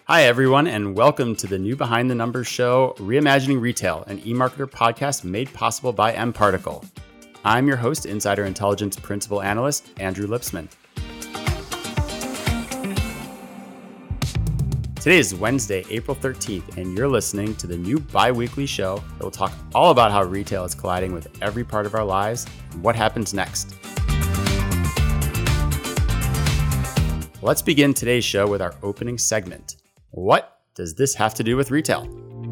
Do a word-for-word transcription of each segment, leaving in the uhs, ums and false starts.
Hi, everyone, and welcome to the new Behind the Numbers show, Reimagining Retail, an eMarketer podcast made possible by mParticle. I'm your host, Insider Intelligence Principal Analyst, Andrew Lipsman. Today is Wednesday, April thirteenth, and you're listening to the new bi-weekly show that will talk all about how retail is colliding with every part of our lives and what happens next. Let's begin today's show with our opening segment. What does this have to do with retail?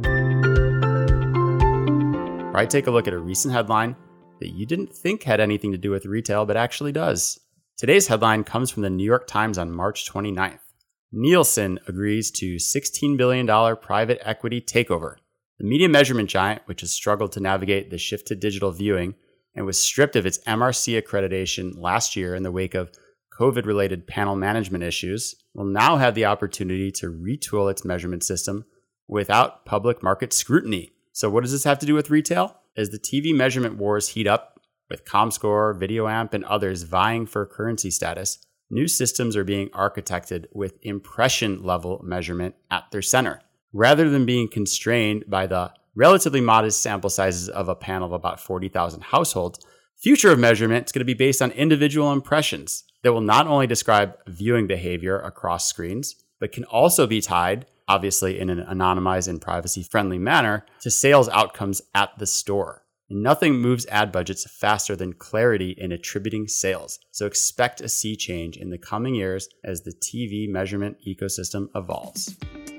Where I take a look at a recent headline that you didn't think had anything to do with retail, but actually does. Today's headline comes from the New York Times on March twenty-ninth. Nielsen agrees to sixteen billion dollars private equity takeover. The media measurement giant, which has struggled to navigate the shift to digital viewing and was stripped of its M R C accreditation last year in the wake of COVID-related panel management issues, will now have the opportunity to retool its measurement system without public market scrutiny. So what does this have to do with retail? As the T V measurement wars heat up, with Comscore, VideoAmp, and others vying for currency status, new systems are being architected with impression-level measurement at their center. Rather than being constrained by the relatively modest sample sizes of a panel of about forty thousand households, future of measurement is going to be based on individual impressions that will not only describe viewing behavior across screens, but can also be tied, obviously in an anonymized and privacy-friendly manner, to sales outcomes at the store. Nothing moves ad budgets faster than clarity in attributing sales. So expect a sea change in the coming years as the T V measurement ecosystem evolves.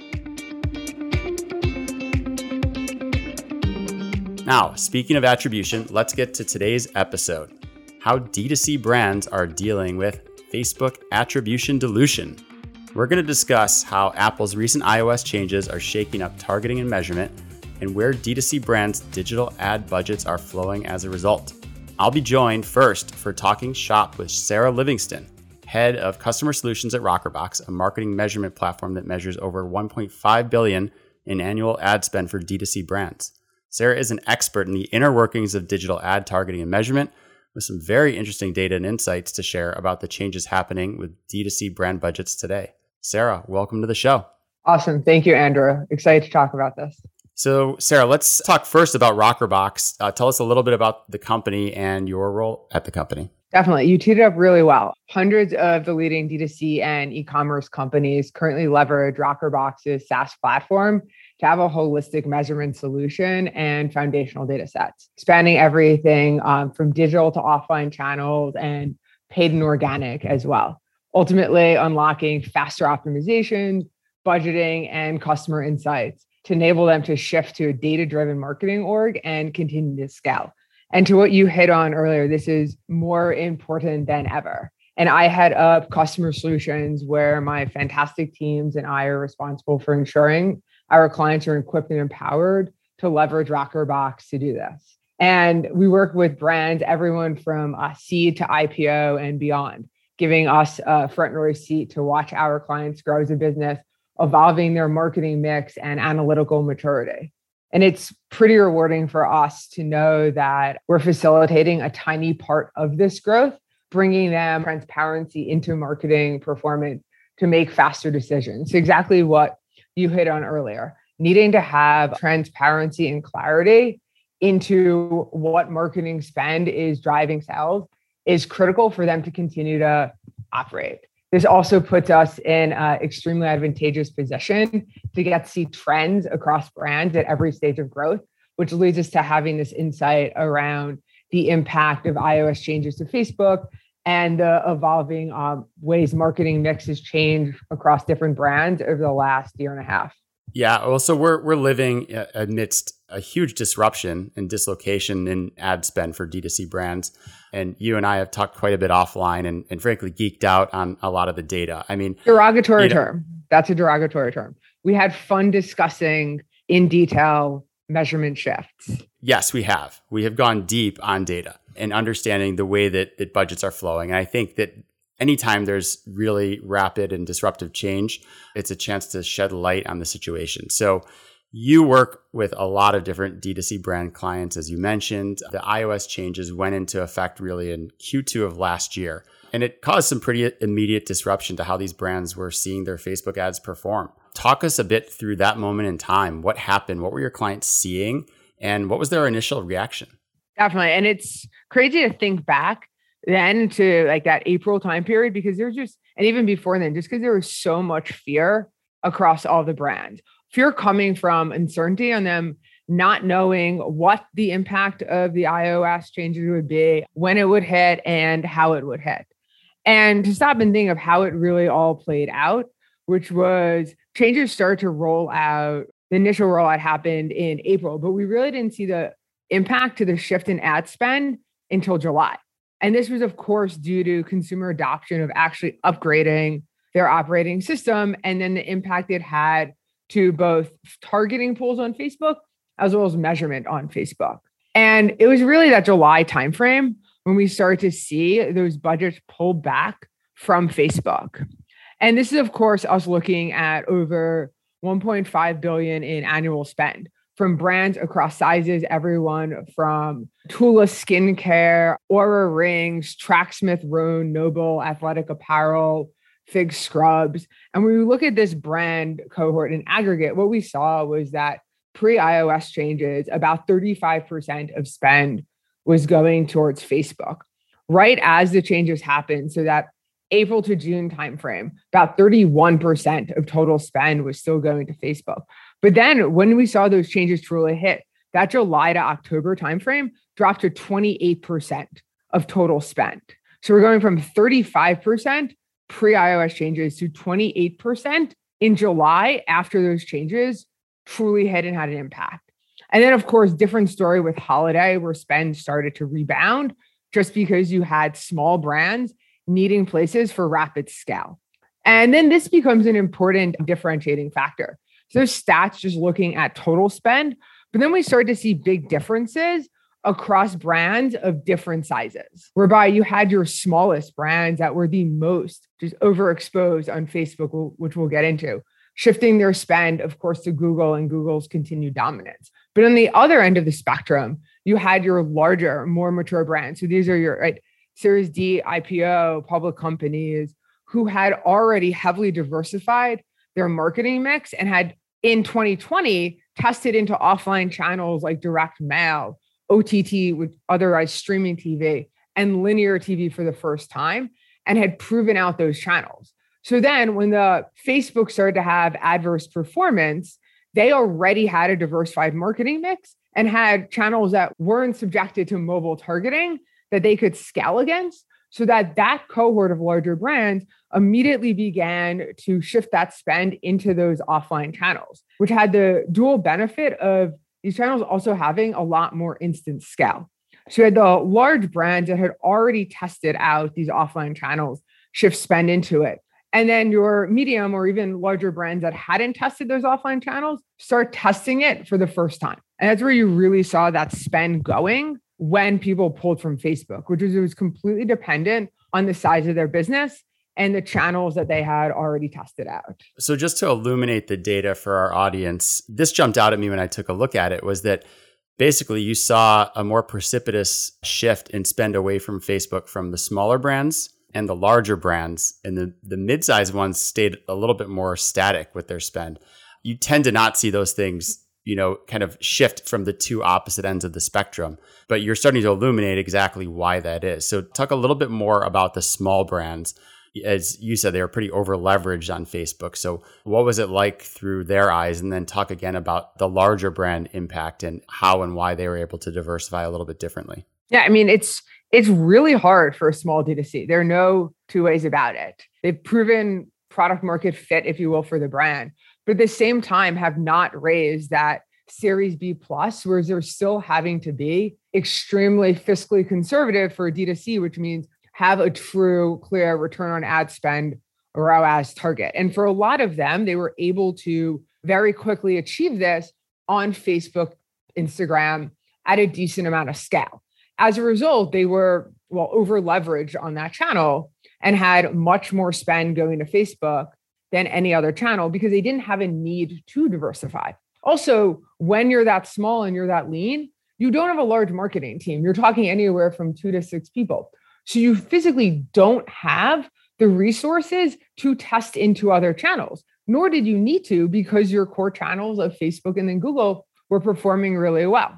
Now, speaking of attribution, let's get to today's episode. How D two C brands are dealing with Facebook attribution dilution. We're going to discuss how Apple's recent iOS changes are shaking up targeting and measurement, and where D two C brands' digital ad budgets are flowing as a result. I'll be joined first for Talking Shop with Sarah Livingston, head of customer solutions at Rockerbox, a marketing measurement platform that measures over one point five billion dollars in annual ad spend for D two C brands. Sarah is an expert in the inner workings of digital ad targeting and measurement, with some very interesting data and insights to share about the changes happening with D two C brand budgets today. Sarah, welcome to the show. Awesome. Thank you, Andrew. Excited to talk about this. So, Sarah, let's talk first about Rockerbox. Uh, tell us a little bit about the company and your role at the company. Definitely. You teed it up really well. Hundreds of the leading D two C and e-commerce companies currently leverage Rockerbox's SaaS platform to have a holistic measurement solution and foundational data sets, spanning everything um, from digital to offline channels and paid and organic as well. Ultimately, unlocking faster optimization, budgeting, and customer insights to enable them to shift to a data-driven marketing org and continue to scale. And to what you hit on earlier, this is more important than ever. And I head up customer solutions where my fantastic teams and I are responsible for ensuring our clients are equipped and empowered to leverage Rockerbox to do this. And we work with brands, everyone from uh, seed to I P O and beyond, giving us a front row seat to watch our clients grow as a business, evolving their marketing mix and analytical maturity. And it's pretty rewarding for us to know that we're facilitating a tiny part of this growth, bringing them transparency into marketing performance to make faster decisions. Exactly what you hit on earlier, needing to have transparency and clarity into what marketing spend is driving sales is critical for them to continue to operate. This also puts us in an extremely advantageous position to get to see trends across brands at every stage of growth, which leads us to having this insight around the impact of iOS changes to Facebook and the evolving um, ways marketing mixes change across different brands over the last year and a half. Yeah, well, so we're we're living amidst a huge disruption and dislocation in ad spend for D two C brands. And you and I have talked quite a bit offline and, and frankly geeked out on a lot of the data. I mean, derogatory you know, term. That's a derogatory term. We had fun discussing in detail measurement shifts. Yes, we have. We have gone deep on data and understanding the way that, that budgets are flowing. And I think that anytime there's really rapid and disruptive change, it's a chance to shed light on the situation. So you work with a lot of different D two C brand clients, as you mentioned. The iOS changes went into effect really in Q two of last year. And it caused some pretty immediate disruption to how these brands were seeing their Facebook ads perform. Talk us a bit through that moment in time. What happened? What were your clients seeing? And what was their initial reaction? Definitely. And it's crazy to think back then to like that April time period, because there's just, and even before then, just because there was so much fear across all the brands. Fear coming from uncertainty on them not knowing what the impact of the iOS changes would be, when it would hit, and how it would hit. And to stop and think of how it really all played out, which was changes started to roll out. The initial rollout happened in April, but we really didn't see the impact to the shift in ad spend until July. And this was, of course, due to consumer adoption of actually upgrading their operating system, and then the impact it had to both targeting pools on Facebook as well as measurement on Facebook. And it was really that July timeframe when we started to see those budgets pull back from Facebook. And this is, of course, us looking at over one point five billion dollars in annual spend from brands across sizes, everyone from Tula Skincare, Aura Rings, Tracksmith, Rhone, Noble Athletic Apparel, Fig Scrubs. And when we look at this brand cohort in aggregate, what we saw was that pre-iOS changes, about thirty-five percent of spend was going towards Facebook. Right as the changes happened, so that April to June timeframe, about thirty-one percent of total spend was still going to Facebook. But then when we saw those changes truly hit, that July to October timeframe dropped to twenty-eight percent of total spend. So we're going from thirty-five percent pre-iOS changes to twenty-eight percent in July after those changes truly hit and had an impact. And then, of course, different story with holiday, where spend started to rebound just because you had small brands needing places for rapid scale. And then this becomes an important differentiating factor. So those stats just looking at total spend, but then we start to see big differences across brands of different sizes, whereby you had your smallest brands that were the most just overexposed on Facebook, which we'll get into, shifting their spend, of course, to Google and Google's continued dominance. But on the other end of the spectrum, you had your larger, more mature brands. So these are your right, Series D, I P O, public companies who had already heavily diversified their marketing mix and had in twenty twenty tested into offline channels like direct mail, O T T, with otherwise streaming T V, and linear T V for the first time, and had proven out those channels. So then when the Facebook started to have adverse performance, they already had a diversified marketing mix and had channels that weren't subjected to mobile targeting that they could scale against, so that that cohort of larger brands immediately began to shift that spend into those offline channels, which had the dual benefit of these channels also having a lot more instant scale. So you had the large brands that had already tested out these offline channels shift spend into it. And then your medium or even larger brands that hadn't tested those offline channels start testing it for the first time. And that's where you really saw that spend going when people pulled from Facebook, which was, it was completely dependent on the size of their business and the channels that they had already tested out. So just to illuminate the data for our audience, this jumped out at me when I took a look at it, was that basically you saw a more precipitous shift in spend away from Facebook from the smaller brands and the larger brands, and the, the mid-sized ones stayed a little bit more static with their spend. You tend to not see those things, you know, kind of shift from the two opposite ends of the spectrum, but you're starting to illuminate exactly why that is. So talk a little bit more about the small brands. As you said, they were pretty over leveraged on Facebook. So what was it like through their eyes? And then talk again about the larger brand impact and how and why they were able to diversify a little bit differently. Yeah, I mean, it's it's really hard for a small D two C. There are no two ways about it. They've proven product market fit, if you will, for the brand, but at the same time have not raised that Series B plus, whereas they're still having to be extremely fiscally conservative for a D two C, which means have a true, clear return on ad spend or R O A S target. And for a lot of them, they were able to very quickly achieve this on Facebook, Instagram at a decent amount of scale. As a result, they were, well, over leveraged on that channel and had much more spend going to Facebook than any other channel because they didn't have a need to diversify. Also, when you're that small and you're that lean, you don't have a large marketing team. You're talking anywhere from two to six people. So you physically don't have the resources to test into other channels, nor did you need to because your core channels of Facebook and then Google were performing really well.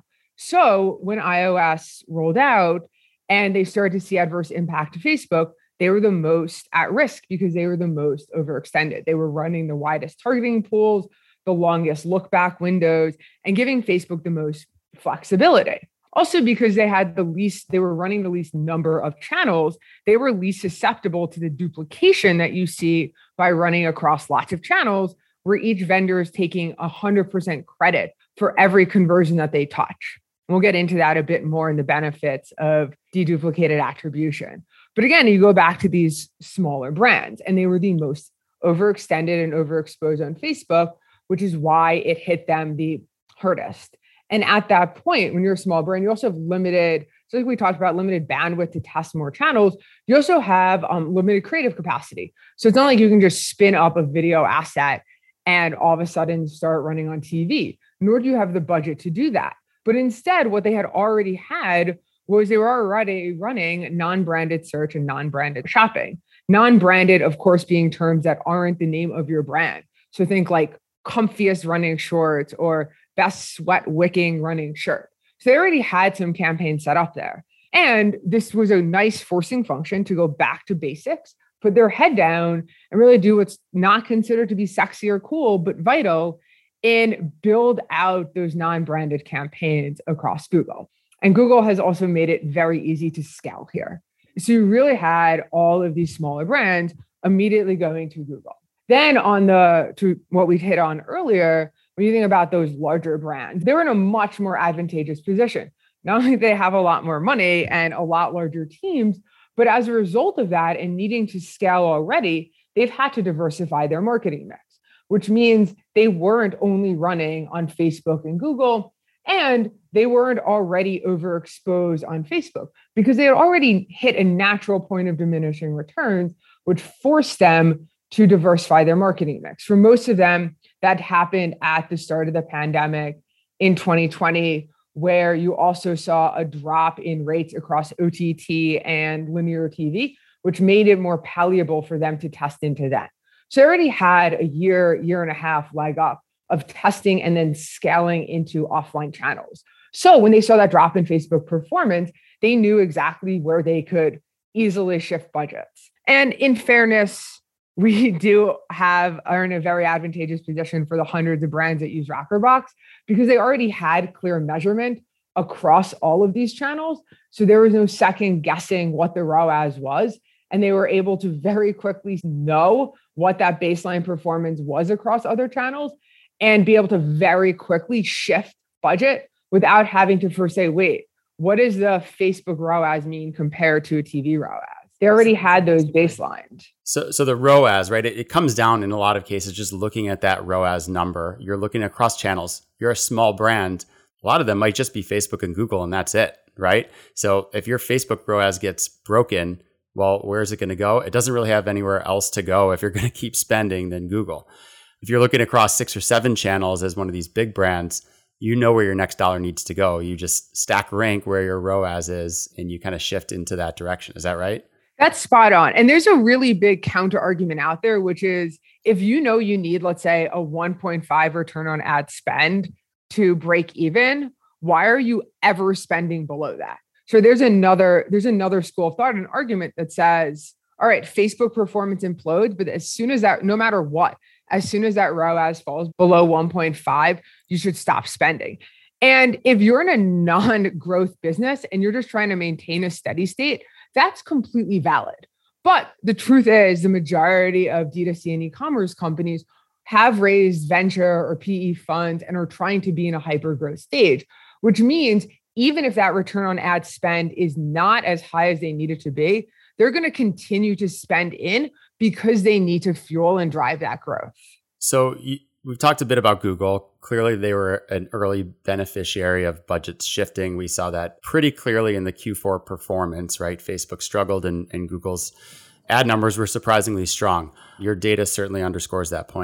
So when iOS rolled out and they started to see adverse impact to Facebook, they were the most at risk because they were the most overextended. They were running the widest targeting pools, the longest look back windows, and giving Facebook the most flexibility. Also, because they had the least, they were running the least number of channels, they were least susceptible to the duplication that you see by running across lots of channels, where each vendor is taking one hundred percent credit for every conversion that they touch. We'll get into that a bit more in the benefits of deduplicated attribution. But again, you go back to these smaller brands, and they were the most overextended and overexposed on Facebook, which is why it hit them the hardest. And at that point, when you're a small brand, you also have limited, so like we talked about, limited bandwidth to test more channels. You also have um, limited creative capacity. So it's not like you can just spin up a video asset and all of a sudden start running on T V, nor do you have the budget to do that. But instead, what they had already had was they were already running non-branded search and non-branded shopping. Non-branded, of course, being terms that aren't the name of your brand. So think like comfiest running shorts or best sweat wicking running shirt. So they already had some campaigns set up there. And this was a nice forcing function to go back to basics, put their head down and really do what's not considered to be sexy or cool, but vital, and build out those non-branded campaigns across Google. And Google has also made it very easy to scale here. So you really had all of these smaller brands immediately going to Google. Then on the, to what we hit on earlier, when you think about those larger brands, they're in a much more advantageous position. Not only do they have a lot more money and a lot larger teams, but as a result of that and needing to scale already, they've had to diversify their marketing mix, which means they weren't only running on Facebook and Google, and they weren't already overexposed on Facebook because they had already hit a natural point of diminishing returns, which forced them to diversify their marketing mix. For most of them, that happened at the start of the pandemic in twenty twenty, where you also saw a drop in rates across O T T and linear T V, which made it more palatable for them to test into that. So they already had a year, year and a half leg up of testing and then scaling into offline channels. So when they saw that drop in Facebook performance, they knew exactly where they could easily shift budgets. And in fairness, we do have, are in a very advantageous position for the hundreds of brands that use Rockerbox because they already had clear measurement across all of these channels. So there was no second guessing what the R O A S was. And they were able to very quickly know what that baseline performance was across other channels and be able to very quickly shift budget without having to first say, wait, what does the Facebook R O A S mean compared to a T V R O A S? They already had those baselines. So, so the R O A S, right? It, it comes down in a lot of cases just looking at that R O A S number. You're looking across channels. You're a small brand. A lot of them might just be Facebook and Google, and that's it, right? So if your Facebook R O A S gets broken, well, where is it going to go? It doesn't really have anywhere else to go if you're going to keep spending than Google. If you're looking across six or seven channels as one of these big brands, you know where your next dollar needs to go. You just stack rank where your R O A S is, and you kind of shift into that direction. Is that right? That's spot on. And there's a really big counter argument out there, which is if you know you need, let's say, a one point five return on ad spend to break even, why are you ever spending below that? So there's another, there's another school of thought, an argument that says, all right, Facebook performance implodes, but as soon as that, no matter what, as soon as that R O A S falls below one point five, you should stop spending. And if you're in a non-growth business and you're just trying to maintain a steady state, that's completely valid. But the truth is the majority of D two C and e-commerce companies have raised venture or P E funds and are trying to be in a hyper-growth stage, which means even if that return on ad spend is not as high as they need it to be, they're going to continue to spend in because they need to fuel and drive that growth. So you, we've talked a bit about Google. Clearly, they were an early beneficiary of budgets shifting. We saw that pretty clearly in the Q four performance, right? Facebook struggled and, and Google's ad numbers were surprisingly strong. Your data certainly underscores that point.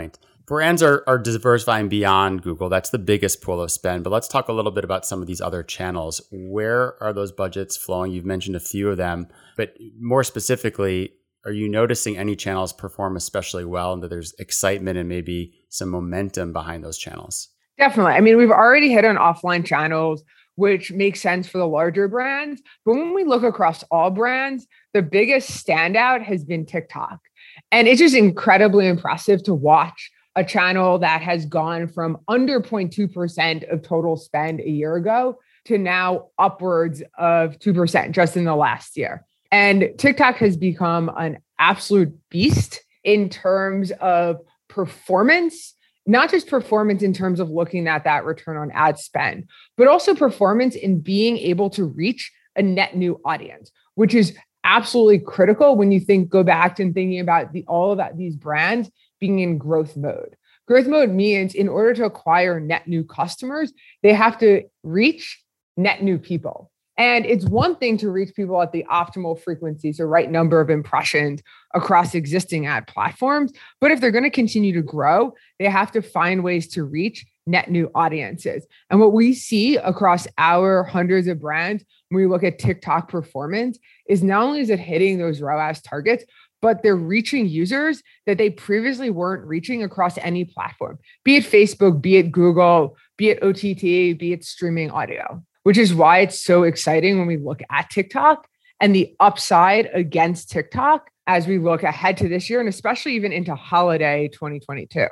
Brands are, are diversifying beyond Google. That's the biggest pool of spend. But let's talk a little bit about some of these other channels. Where are those budgets flowing? You've mentioned a few of them, but more specifically, are you noticing any channels perform especially well and that there's excitement and maybe some momentum behind those channels? Definitely. I mean, we've already hit on offline channels, which makes sense for the larger brands. But when we look across all brands, the biggest standout has been TikTok. And it's just incredibly impressive to watch a channel that has gone from under zero point two percent of total spend a year ago to now upwards of two percent just in the last year. And TikTok has become an absolute beast in terms of performance, not just performance in terms of looking at that return on ad spend, but also performance in being able to reach a net new audience, which is absolutely critical when you think, go back and thinking about the, all of that, these brands being in growth mode. Growth mode means in order to acquire net new customers, they have to reach net new people. And it's one thing to reach people at the optimal frequency, so right number of impressions across existing ad platforms. But if they're going to continue to grow, they have to find ways to reach net new audiences. And what we see across our hundreds of brands when we look at TikTok performance is not only is it hitting those R O A S targets, but they're reaching users that they previously weren't reaching across any platform, be it Facebook, be it Google, be it O T T, be it streaming audio, which is why it's so exciting when we look at TikTok and the upside against TikTok as we look ahead to this year and especially even into holiday twenty twenty-two.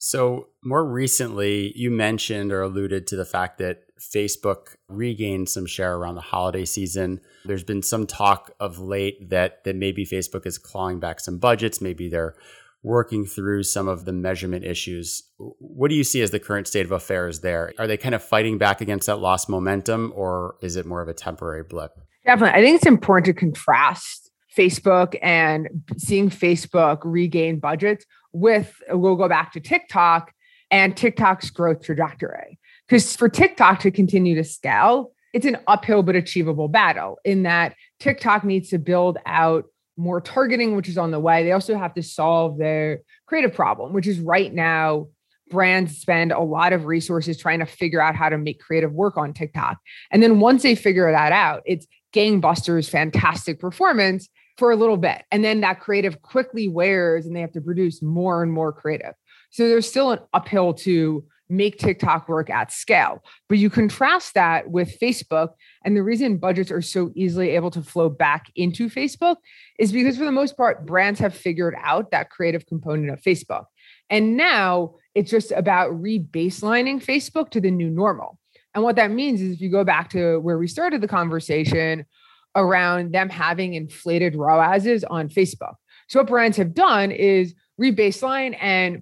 So more recently, you mentioned or alluded to the fact that Facebook regained some share around the holiday season. There's been some talk of late that that maybe Facebook is clawing back some budgets. Maybe they're working through some of the measurement issues. What do you see as the current state of affairs there? Are they kind of fighting back against that lost momentum, or is it more of a temporary blip? Definitely. I think it's important to contrast Facebook and seeing Facebook regain budgets with, we'll go back to TikTok and TikTok's growth trajectory. Because for TikTok to continue to scale, it's an uphill but achievable battle in that TikTok needs to build out more targeting, which is on the way. They also have to solve their creative problem, which is right now, brands spend a lot of resources trying to figure out how to make creative work on TikTok. And then once they figure that out, it's gangbusters, fantastic performance for a little bit. And then that creative quickly wears and they have to produce more and more creative. So there's still an uphill to make TikTok work at scale. But you contrast that with Facebook. And the reason budgets are so easily able to flow back into Facebook is because for the most part, brands have figured out that creative component of Facebook. And now it's just about re-baselining Facebook to the new normal. And what that means is if you go back to where we started the conversation around them having inflated R O A Ss on Facebook. So what brands have done is re-baseline and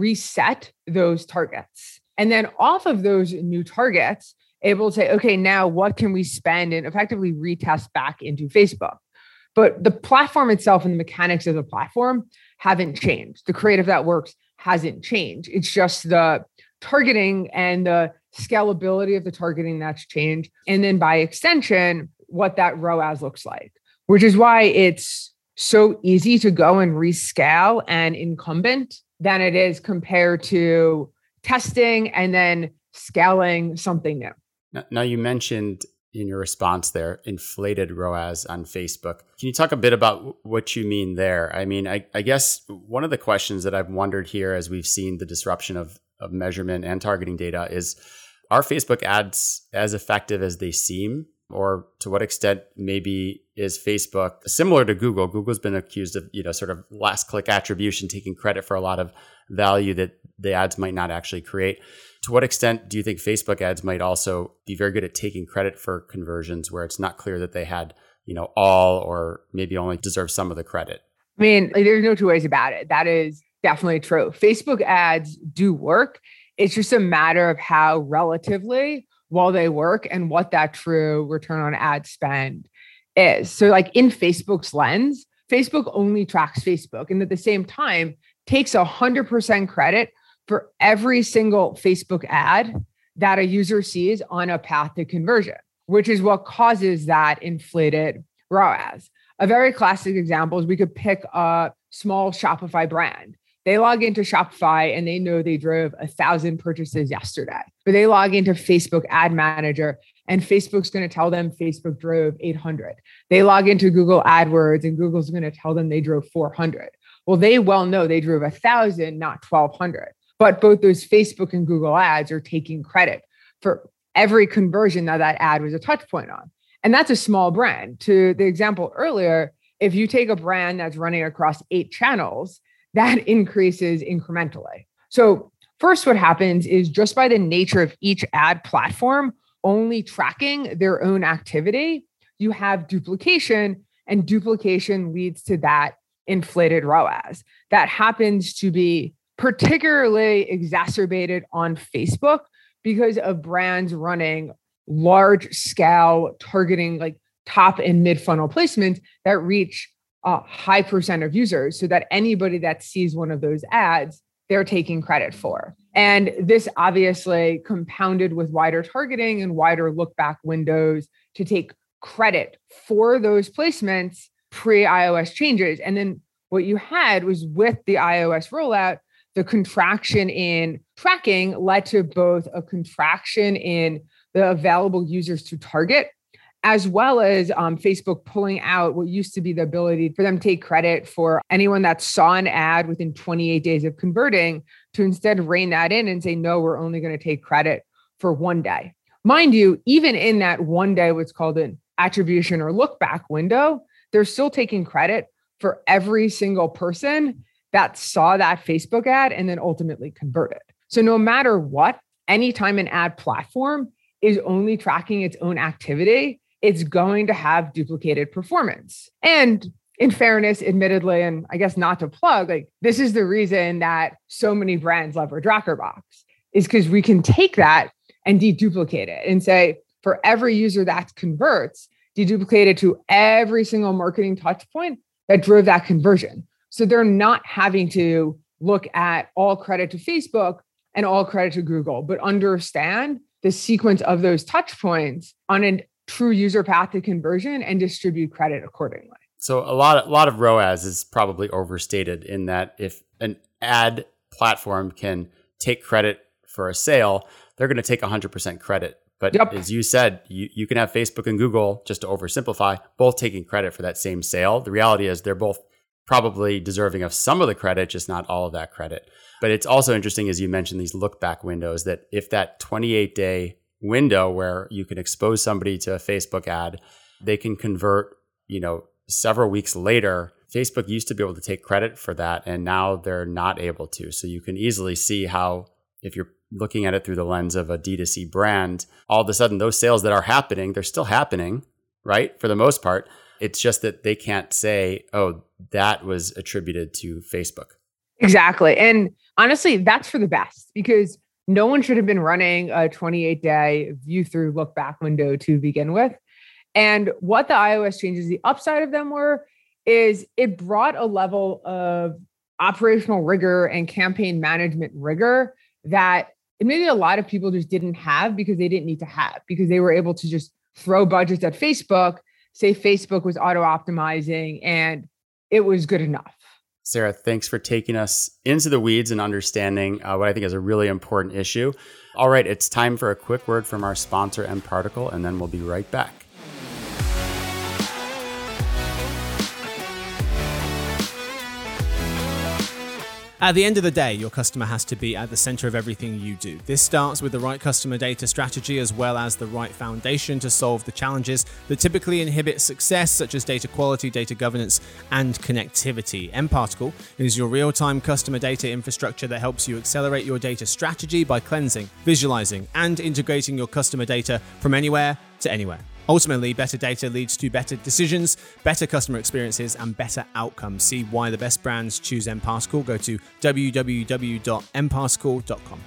reset those targets. And then off of those new targets, able to say, okay, now what can we spend and effectively retest back into Facebook? But the platform itself and the mechanics of the platform haven't changed. The creative that works hasn't changed. It's just the targeting and the scalability of the targeting that's changed. And then by extension, what that R O A S looks like, which is why it's so easy to go and rescale an incumbent than it is compared to testing and then scaling something new. Now, now you mentioned in your response there, inflated R O A S on Facebook. Can you talk a bit about what you mean there? I mean, I, I guess one of the questions that I've wondered here as we've seen the disruption of, of measurement and targeting data is, are Facebook ads as effective as they seem? Or to what extent maybe is Facebook similar to Google? Google's been accused of, you know, sort of last click attribution, taking credit for a lot of value that the ads might not actually create. To what extent do you think Facebook ads might also be very good at taking credit for conversions where it's not clear that they had, you know, all or maybe only deserve some of the credit? I mean, like, there's no two ways about it. That is definitely true. Facebook ads do work. It's just a matter of how relatively well they work and what that true return on ad spend is. So like in Facebook's lens, Facebook only tracks Facebook and at the same time takes one hundred percent credit for every single Facebook ad that a user sees on a path to conversion, which is what causes that inflated R O A S. A very classic example is we could pick a small Shopify brand They log into Shopify and they know they drove a thousand purchases yesterday, but they log into Facebook Ad Manager and Facebook's going to tell them Facebook drove eight hundred. They log into Google AdWords and Google's going to tell them they drove four hundred. Well, they well know they drove a thousand, not twelve hundred. But both those Facebook and Google ads are taking credit for every conversion that that ad was a touch point on. And that's a small brand. To the example earlier, if you take a brand that's running across eight channels, that increases incrementally. So first, what happens is just by the nature of each ad platform only tracking their own activity, you have duplication, and duplication leads to that inflated R O A S. That happens to be particularly exacerbated on Facebook because of brands running large scale targeting, like top and mid funnel placements that reach a high percent of users, so that anybody that sees one of those ads, they're taking credit for. And this obviously compounded with wider targeting and wider look back windows to take credit for those placements pre-iOS changes. And then what you had was, with the iOS rollout, the contraction in tracking led to both a contraction in the available users to target, as well as um, Facebook pulling out what used to be the ability for them to take credit for anyone that saw an ad within twenty-eight days of converting, to instead rein that in and say, no, we're only going to take credit for one day. Mind you, even in that one day, what's called an attribution or look back window, they're still taking credit for every single person that saw that Facebook ad and then ultimately converted. So no matter what, anytime an ad platform is only tracking its own activity, it's going to have duplicated performance. And in fairness, admittedly, and I guess not to plug, like this is the reason that so many brands leverage Rockerbox, is because we can take that and deduplicate it and say, for every user that converts, deduplicate it to every single marketing touch point that drove that conversion. So they're not having to look at all credit to Facebook and all credit to Google, but understand the sequence of those touch points on a true user path to conversion and distribute credit accordingly. So a lot, a lot of R O A S is probably overstated in that if an ad platform can take credit for a sale, they're going to take one hundred percent credit. But yep. As you said, you, you can have Facebook and Google, just to oversimplify, both taking credit for that same sale. The reality is they're both probably deserving of some of the credit, just not all of that credit. But it's also interesting, as you mentioned, these look back windows, that if that twenty-eight day window where you can expose somebody to a Facebook ad, they can convert, you know, several weeks later. Facebook used to be able to take credit for that, and now they're not able to. So you can easily see how, if you're looking at it through the lens of a D two C brand, all of a sudden those sales that are happening, they're still happening, right? For the most part. It's just that they can't say, oh, that was attributed to Facebook. Exactly. And honestly, that's for the best, because no one should have been running a twenty-eight day view through look back window to begin with. And what the iOS changes, the upside of them were, is it brought a level of operational rigor and campaign management rigor that maybe a lot of people just didn't have because they didn't need to have, because they were able to just throw budgets at Facebook, say Facebook was auto-optimizing, and it was good enough. Sarah, thanks for taking us into the weeds and understanding uh, what I think is a really important issue. All right, it's time for a quick word from our sponsor, mParticle, and then we'll be right back. At the end of the day, your customer has to be at the center of everything you do. This starts with the right customer data strategy, as well as the right foundation to solve the challenges that typically inhibit success, such as data quality, data governance, and connectivity. mParticle is your real-time customer data infrastructure that helps you accelerate your data strategy by cleansing, visualizing, and integrating your customer data from anywhere to anywhere. Ultimately, better data leads to better decisions, better customer experiences, and better outcomes. See why the best brands choose mParticle. Go to w w w dot m particle dot com.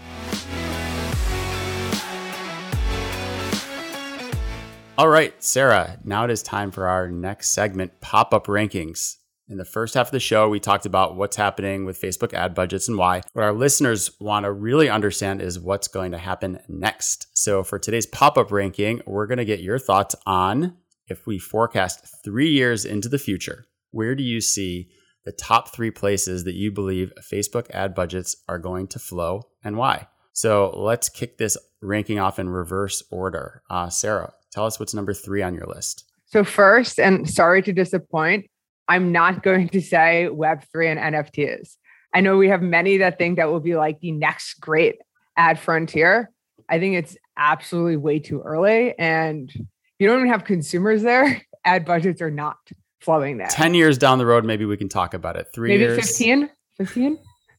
All right, Sarah, now it is time for our next segment, Pop-Up Rankings. In the first half of the show, we talked about what's happening with Facebook ad budgets and why. What our listeners want to really understand is what's going to happen next. So for today's pop-up ranking, we're going to get your thoughts on, if we forecast three years into the future, where do you see the the top three places that you believe Facebook ad budgets are going to flow and why. So let's kick this ranking off in reverse order. Uh, Sarah, tell us what's number three on your list. So first, and sorry to disappoint, I'm not going to say Web three and N F Ts. I know we have many that think that will be like the next great ad frontier. I think it's absolutely way too early. And you don't even have consumers there. Ad budgets are not flowing there. ten years down the road, maybe we can talk about it. Three maybe years. fifteen, fifteen.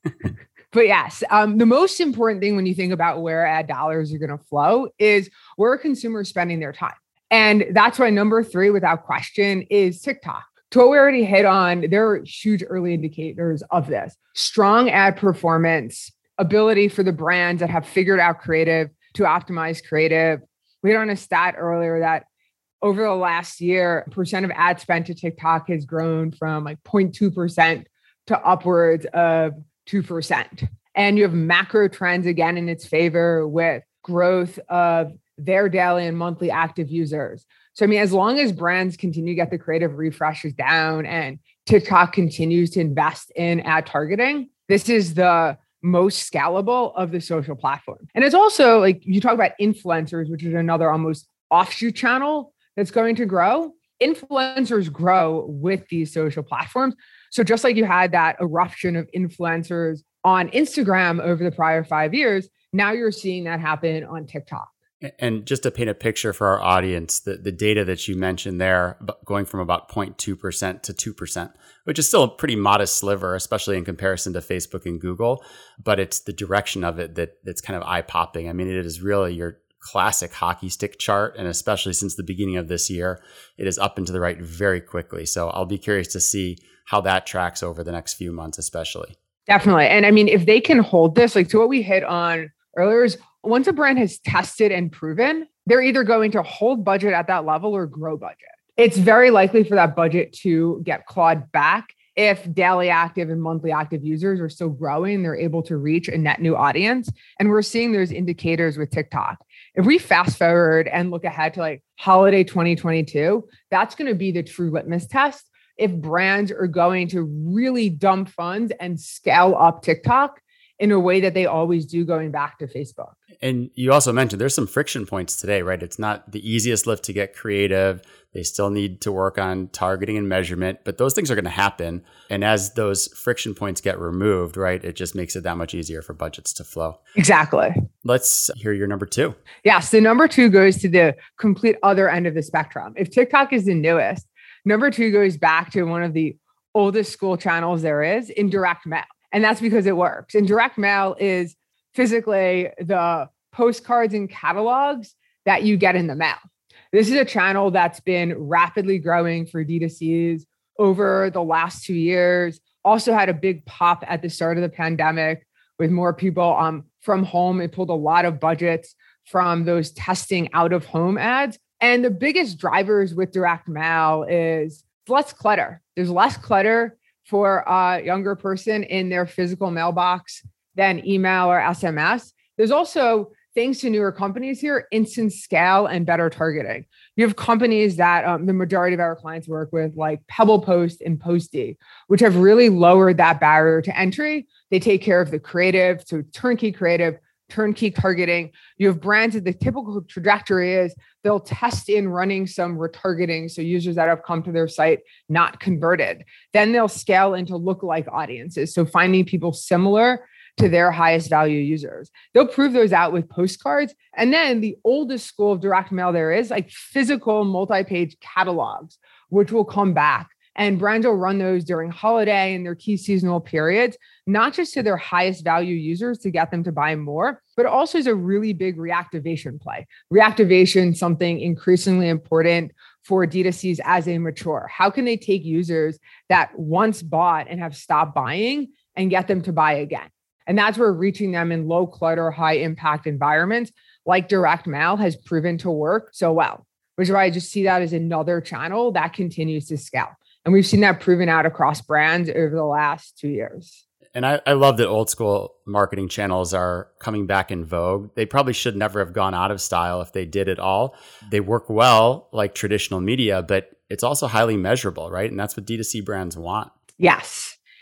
But yes, um, the most important thing when you think about where ad dollars are going to flow is where are consumers spending their time. And that's why number three, without question, is TikTok. To what we already hit on, there are huge early indicators of this. Strong ad performance, ability for the brands that have figured out creative to optimize creative. We had on a stat earlier that over the last year, percent of ad spend to TikTok has grown from like zero point two percent to upwards of two percent. And you have macro trends again in its favor with growth of their daily and monthly active users. So, I mean, as long as brands continue to get the creative refreshes down and TikTok continues to invest in ad targeting, this is the most scalable of the social platform. And it's also like you talk about influencers, which is another almost offshoot channel that's going to grow. Influencers grow with these social platforms. So just like you had that eruption of influencers on Instagram over the prior five years, now you're seeing that happen on TikTok. And just to paint a picture for our audience, the, the data that you mentioned there, going from about zero point two percent to two percent, which is still a pretty modest sliver, especially in comparison to Facebook and Google, but it's the direction of it that that's kind of eye-popping. I mean, it is really your classic hockey stick chart, and especially since the beginning of this year, it is up and to the right very quickly. So I'll be curious to see how that tracks over the next few months, especially. Definitely. And I mean, if they can hold this, like to what we hit on earlier is once a brand has tested and proven, they're either going to hold budget at that level or grow budget. It's very likely for that budget to get clawed back if daily active and monthly active users are still growing, they're able to reach a net new audience. And we're seeing those indicators with TikTok. If we fast forward and look ahead to like holiday twenty twenty-two, that's going to be the true litmus test. If brands are going to really dump funds and scale up TikTok in a way that they always do going back to Facebook. And you also mentioned there's some friction points today, right? It's not the easiest lift to get creative. They still need to work on targeting and measurement, but those things are going to happen. And as those friction points get removed, right, it just makes it that much easier for budgets to flow. Exactly. Let's hear your number two. Yes, the number two goes to the complete other end of the spectrum. If TikTok is the newest, number two goes back to one of the oldest school channels there is in direct mail. And that's because it works. And direct mail is physically the postcards and catalogs that you get in the mail. This is a channel that's been rapidly growing for D two Cs over the last two years. Also had a big pop at the start of the pandemic with more people um, from home. It pulled a lot of budgets from those testing out of home ads. And the biggest drivers with direct mail is less clutter. There's less clutter for a younger person in their physical mailbox than email or S M S. There's also, thanks to newer companies here, instant scale and better targeting. You have companies that um, the majority of our clients work with, like Pebble Post and Posty, which have really lowered that barrier to entry. They take care of the creative, so turnkey creative, turnkey targeting. You have brands that the typical trajectory is they'll test in running some retargeting. So users that have come to their site, not converted. Then they'll scale into lookalike audiences. So finding people similar to their highest value users. They'll prove those out with postcards. And then the oldest school of direct mail there is like physical multi-page catalogs, which will come back. And brands will run those during holiday and their key seasonal periods, not just to their highest value users to get them to buy more, but also as a really big reactivation play. Reactivation, something increasingly important for D two Cs as they mature. How can they take users that once bought and have stopped buying and get them to buy again? And that's where reaching them in low clutter, high impact environments like direct mail has proven to work so well, which is why I just see that as another channel that continues to scale. And we've seen that proven out across brands over the last two years. And I, I love that old school marketing channels are coming back in vogue. They probably should never have gone out of style if they did at all. They work well like traditional media, but it's also highly measurable, right? And that's what D two C brands want. Yes.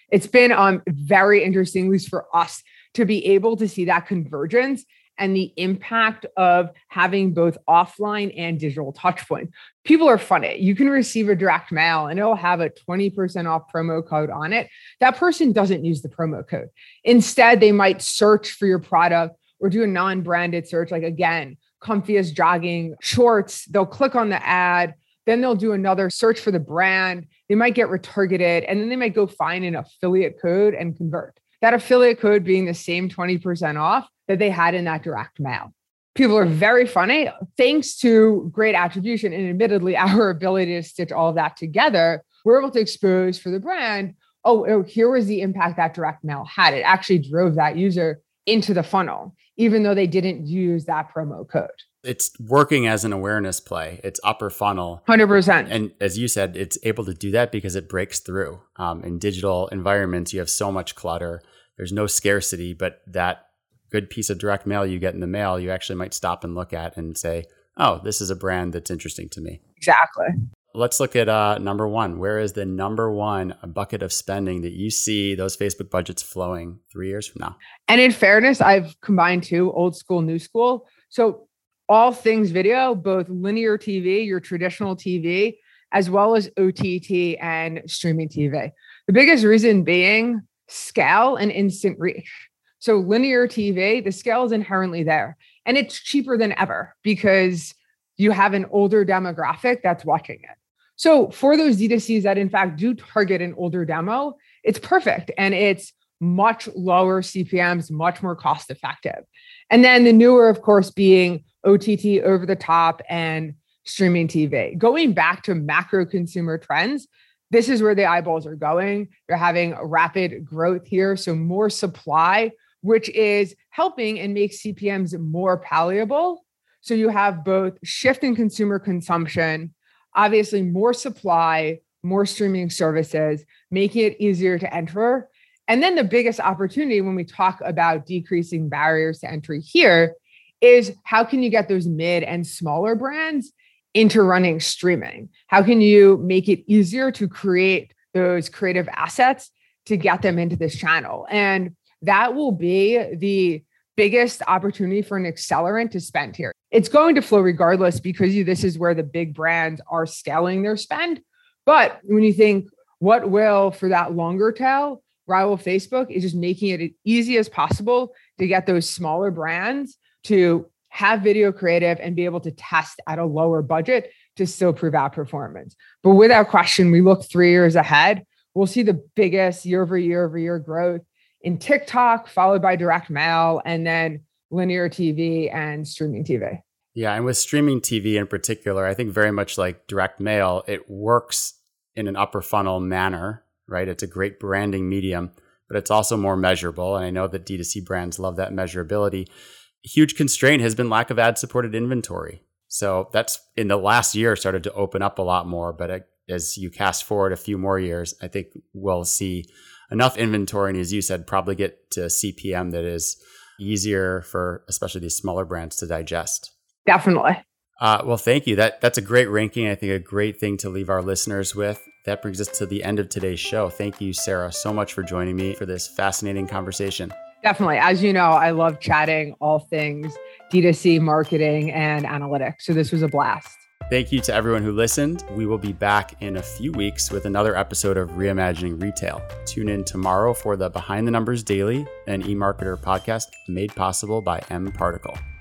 It's been um, very interesting, at least for us, to be able to see that convergence and the impact of having both offline and digital touchpoints. People are funny. You can receive a direct mail and it'll have a twenty percent off promo code on it. That person doesn't use the promo code. Instead, they might search for your product or do a non-branded search, like again, comfiest jogging shorts. They'll click on the ad, then they'll do another search for the brand. They might get retargeted, and then they might go find an affiliate code and convert. That affiliate code being the same twenty percent off that they had in that direct mail. People are very funny. Thanks to great attribution and admittedly our ability to stitch all of that together, we're able to expose for the brand, oh, oh, here was the impact that direct mail had. It actually drove that user into the funnel, even though they didn't use that promo code. It's working as an awareness play. It's upper funnel. one hundred percent. And as you said, it's able to do that because it breaks through. Um, in digital environments, you have so much clutter. There's no scarcity, but that good piece of direct mail you get in the mail, you actually might stop and look at and say, oh, this is a brand that's interesting to me. Exactly. Let's look at uh, number one. Where is the number one bucket of spending that you see those Facebook budgets flowing three years from now? And in fairness, I've combined two, old school, new school. So all things video, both linear T V, your traditional T V, as well as O T T and streaming T V. The biggest reason being scale and instant reach. So linear T V, the scale is inherently there, and it's cheaper than ever because you have an older demographic that's watching it. So for those D two Cs that in fact do target an older demo, it's perfect. And it's much lower C P Ms, much more cost effective. And then the newer, of course, being O T T, over the top, and streaming T V. Going back to macro consumer trends, this is where the eyeballs are going. They're having a rapid growth here. So more supply, which is helping and makes C P Ms more palatable. So you have both shift in consumer consumption, obviously more supply, more streaming services, making it easier to enter. And then the biggest opportunity when we talk about decreasing barriers to entry here is how can you get those mid and smaller brands into running streaming? How can you make it easier to create those creative assets to get them into this channel? And that will be the biggest opportunity for an accelerant to spend here. It's going to flow regardless because you, this is where the big brands are scaling their spend. But when you think what will, for that longer tail, rival Facebook is just making it as easy as possible to get those smaller brands to have video creative and be able to test at a lower budget to still prove out performance. But without question, we look three years ahead, we'll see the biggest year over year over year growth in TikTok, followed by direct mail, and then linear T V and streaming T V. Yeah, and with streaming T V in particular, I think very much like direct mail, it works in an upper funnel manner, right? It's a great branding medium, but it's also more measurable. And I know that D two C brands love that measurability. A huge constraint has been lack of ad-supported inventory. So that's in the last year started to open up a lot more. But as you cast forward a few more years, I think we'll see enough inventory, and as you said, probably get to C P M that is easier for especially these smaller brands to digest. Definitely. Uh, well, thank you. That That's a great ranking. I think a great thing to leave our listeners with. That brings us to the end of today's show. Thank you, Sarah, so much for joining me for this fascinating conversation. Definitely. As you know, I love chatting all things D two C marketing and analytics. So this was a blast. Thank you to everyone who listened. We will be back in a few weeks with another episode of Reimagining Retail. Tune in tomorrow for the Behind the Numbers Daily, an eMarketer podcast made possible by mParticle.